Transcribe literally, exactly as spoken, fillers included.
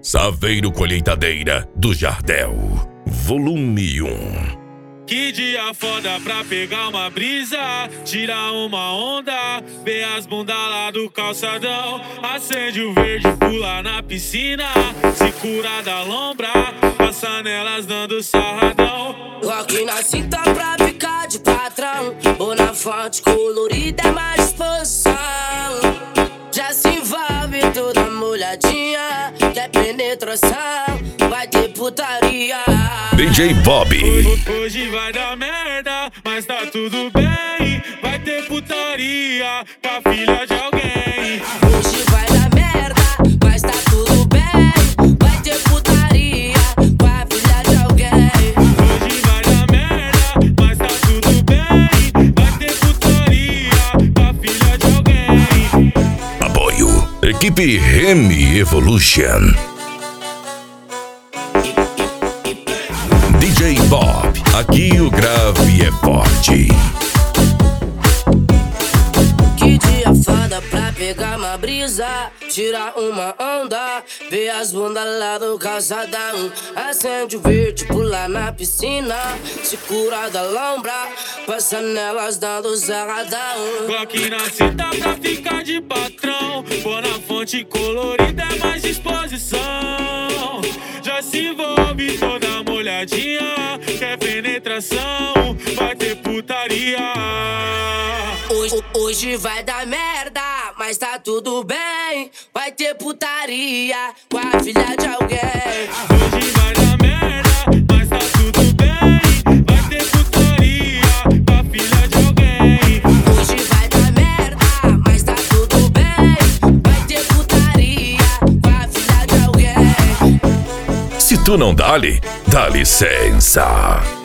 Saveiro Colheitadeira do Jardel, volume um. Que dia foda pra pegar uma brisa, tirar uma onda, ver as bundas lá do calçadão. Acende o verde, pula na piscina, se cura da lombra, passa nelas dando sarradão. Rock na cinta pra ficar de patrão, ou na fonte colorida é mais disposição. Já se envolve toda molhadinha, quer penetração, vai ter putaria. D J Bob. Hoje, hoje vai dar merda, mas tá tudo bem. Vai ter putaria com a filha de alguém. Hoje vai dar merda, mas tá tudo bem. Vai ter putaria com a filha de alguém. Hoje vai dar merda, mas tá tudo bem. Vai ter putaria com a filha de alguém. Apoio Equipe Remy Evolution. D J Bob, aqui o grave é forte. Que dia foda pra pegar uma brisa, tirar uma onda, ver as bundas lá do calçadão. Acende o verde, pula na piscina, se cura da lombra, passa nelas dando sarradão. Glock na cinta pra ficar de patrão, pôr na fonte colorida é mais disposição. Já se envolve toda molhadinha, quer penetração, vai ter putaria. Hoje, hoje vai dar merda, mas tá tudo bem. Vai ter putaria com a filha de alguém. Hoje vai dar merda, mas tá tudo bem. Vai ter putaria com a filha de alguém. Hoje vai dar merda, mas tá tudo bem. Vai ter putaria com a filha de alguém. Se tu não dá-lhe, dá licença.